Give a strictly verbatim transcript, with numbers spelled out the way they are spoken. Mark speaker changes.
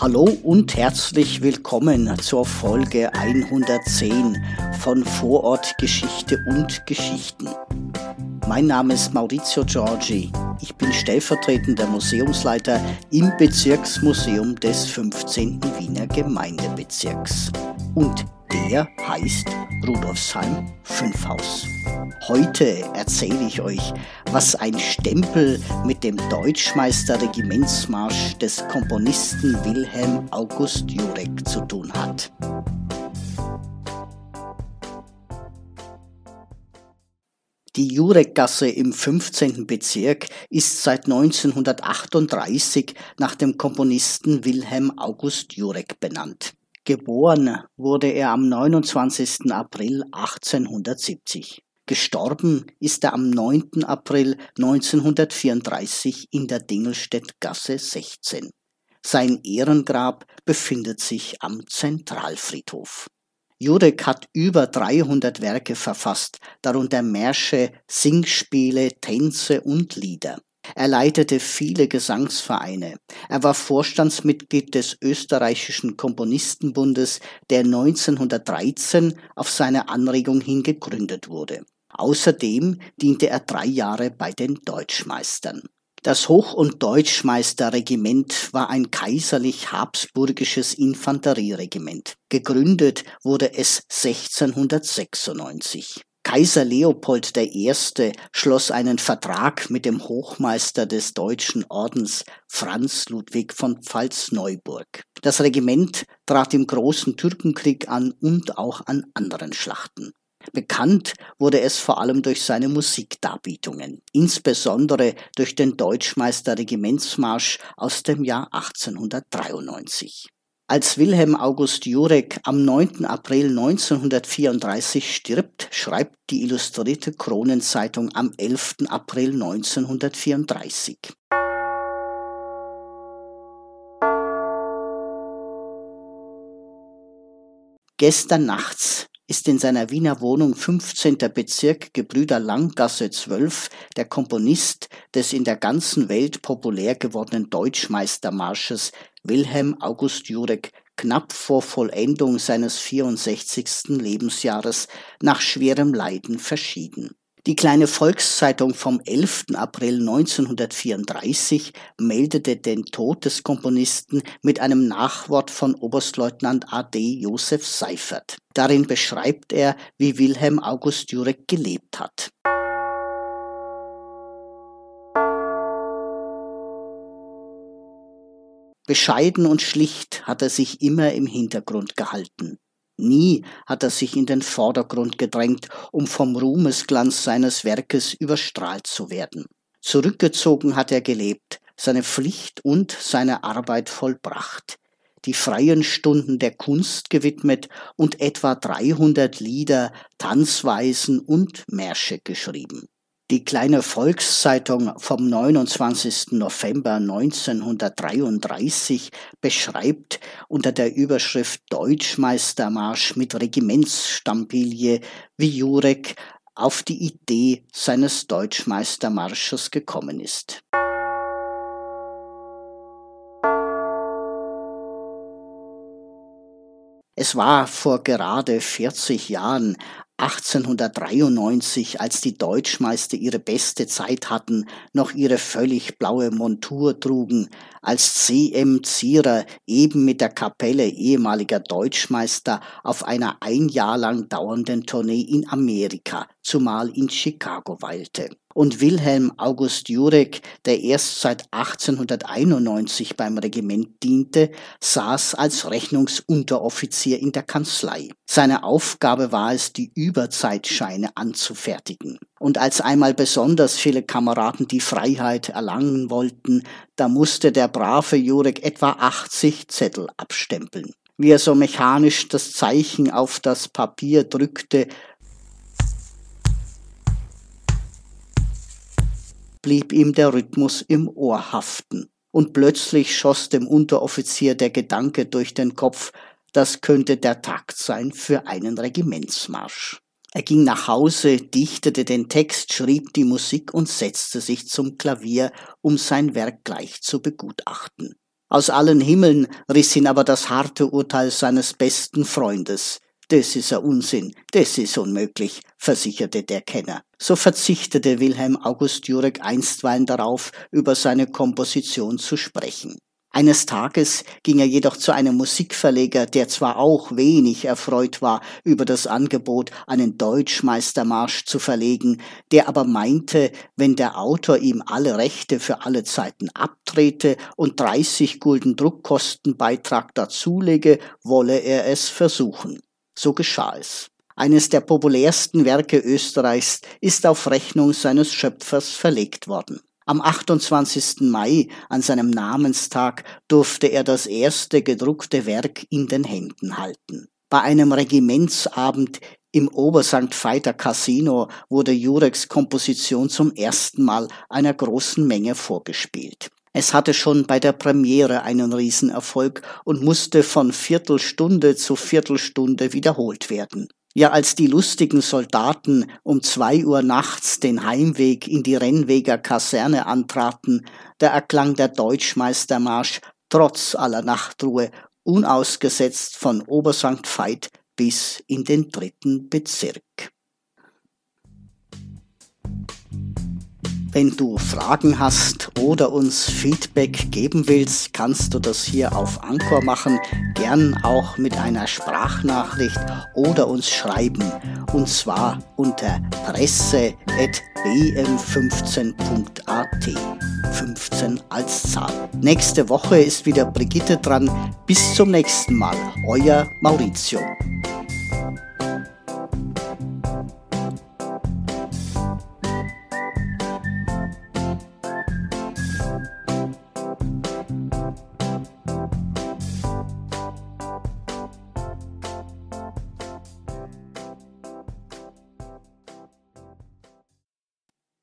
Speaker 1: Hallo und herzlich willkommen zur Folge hundertzehn von Vorort Geschichte und Geschichten. Mein Name ist Maurizio Giorgi. Ich bin stellvertretender Museumsleiter im Bezirksmuseum des fünfzehnten Wiener Gemeindebezirks. Und der heißt Rudolfsheim fünf Haus. Heute erzähle ich euch, was ein Stempel mit dem Deutschmeister-Regimentsmarsch des Komponisten Wilhelm August Jurek zu tun hat. Die Jurekgasse im fünfzehnten Bezirk ist seit neunzehnhundertachtunddreißig nach dem Komponisten Wilhelm August Jurek benannt. Geboren wurde er am neunundzwanzigsten April achtzehnhundertsiebzig. Gestorben ist er am neunten April neunzehnhundertvierunddreißig in der Dingelstädtgasse sechzehn. Sein Ehrengrab befindet sich am Zentralfriedhof. Jurek hat über dreihundert Werke verfasst, darunter Märsche, Singspiele, Tänze und Lieder. Er leitete viele Gesangsvereine. Er war Vorstandsmitglied des Österreichischen Komponistenbundes, der neunzehnhundertdreizehn auf seine Anregung hin gegründet wurde. Außerdem diente er drei Jahre bei den Deutschmeistern. Das Hoch- und Deutschmeisterregiment war ein kaiserlich-habsburgisches Infanterieregiment. Gegründet wurde es sechzehnhundertsechsundneunzig. Kaiser Leopold der Erste schloss einen Vertrag mit dem Hochmeister des Deutschen Ordens Franz Ludwig von Pfalz-Neuburg. Das Regiment trat im Großen Türkenkrieg an und auch an anderen Schlachten. Bekannt wurde es vor allem durch seine Musikdarbietungen, insbesondere durch den Deutschmeister-Regimentsmarsch aus dem Jahr achtzehnhundertdreiundneunzig. Als Wilhelm August Jurek am neunten April neunzehnhundertvierunddreißig stirbt, schreibt die Illustrierte Kronenzeitung am elften April neunzehnhundertvierunddreißig. Gestern nachts ist in seiner Wiener Wohnung fünfzehnter Bezirk Gebrüder Langgasse zwölf der Komponist des in der ganzen Welt populär gewordenen Deutschmeistermarsches Wilhelm August Jurek knapp vor Vollendung seines vierundsechzigsten Lebensjahres nach schwerem Leiden verschieden. Die Kleine Volkszeitung vom elften April neunzehnhundertvierunddreißig meldete den Tod des Komponisten mit einem Nachwort von Oberstleutnant A D Josef Seifert. Darin beschreibt er, wie Wilhelm August Jurek gelebt hat. Bescheiden und schlicht hat er sich immer im Hintergrund gehalten. Nie hat er sich in den Vordergrund gedrängt, um vom Ruhmesglanz seines Werkes überstrahlt zu werden. Zurückgezogen hat er gelebt, seine Pflicht und seine Arbeit vollbracht, die freien Stunden der Kunst gewidmet und etwa dreihundert Lieder, Tanzweisen und Märsche geschrieben. Die Kleine Volkszeitung vom neunundzwanzigsten November neunzehnhundertdreiunddreißig beschreibt unter der Überschrift Deutschmeistermarsch mit Regimentsstampilie, wie Jurek auf die Idee seines Deutschmeistermarsches gekommen ist. Es war vor gerade vierzig Jahren, achtzehnhundertdreiundneunzig, als die Deutschmeister ihre beste Zeit hatten, noch ihre völlig blaue Montur trugen, als C M Zierer eben mit der Kapelle ehemaliger Deutschmeister auf einer ein Jahr lang dauernden Tournee in Amerika, zumal in Chicago weilte. Und Wilhelm August Jurek, der erst seit achtzehnhunderteinundneunzig beim Regiment diente, saß als Rechnungsunteroffizier in der Kanzlei. Seine Aufgabe war es, die Überzeitscheine anzufertigen. Und als einmal besonders viele Kameraden die Freiheit erlangen wollten, da musste der brave Jurek etwa achtzig Zettel abstempeln. Wie er so mechanisch das Zeichen auf das Papier drückte, blieb ihm der Rhythmus im Ohr haften. Und plötzlich schoss dem Unteroffizier der Gedanke durch den Kopf, das könnte der Takt sein für einen Regimentsmarsch. Er ging nach Hause, dichtete den Text, schrieb die Musik und setzte sich zum Klavier, um sein Werk gleich zu begutachten. Aus allen Himmeln riss ihn aber das harte Urteil seines besten Freundes. »Das ist ein Unsinn, das ist unmöglich«, versicherte der Kenner. So verzichtete Wilhelm August Jurek einstweilen darauf, über seine Komposition zu sprechen. Eines Tages ging er jedoch zu einem Musikverleger, der zwar auch wenig erfreut war über das Angebot, einen Deutschmeistermarsch zu verlegen, der aber meinte, wenn der Autor ihm alle Rechte für alle Zeiten abtrete und dreißig Gulden Druckkostenbeitrag dazulege, wolle er es versuchen. So geschah es. Eines der populärsten Werke Österreichs ist auf Rechnung seines Schöpfers verlegt worden. Am achtundzwanzigsten Mai, an seinem Namenstag, durfte er das erste gedruckte Werk in den Händen halten. Bei einem Regimentsabend im Obersankt Veiter Casino wurde Jureks Komposition zum ersten Mal einer großen Menge vorgespielt. Es hatte schon bei der Premiere einen Riesenerfolg und musste von Viertelstunde zu Viertelstunde wiederholt werden. Ja, als die lustigen Soldaten um zwei Uhr nachts den Heimweg in die Rennweger Kaserne antraten, da erklang der Deutschmeistermarsch trotz aller Nachtruhe unausgesetzt von Obersankt Veit bis in den dritten Bezirk. Wenn du Fragen hast oder uns Feedback geben willst, kannst du das hier auf Anchor machen, gern auch mit einer Sprachnachricht oder uns schreiben, und zwar unter presse at b m fünfzehn punkt a t, fünfzehn als Zahl. Nächste Woche ist wieder Brigitte dran. Bis zum nächsten Mal, euer Maurizio.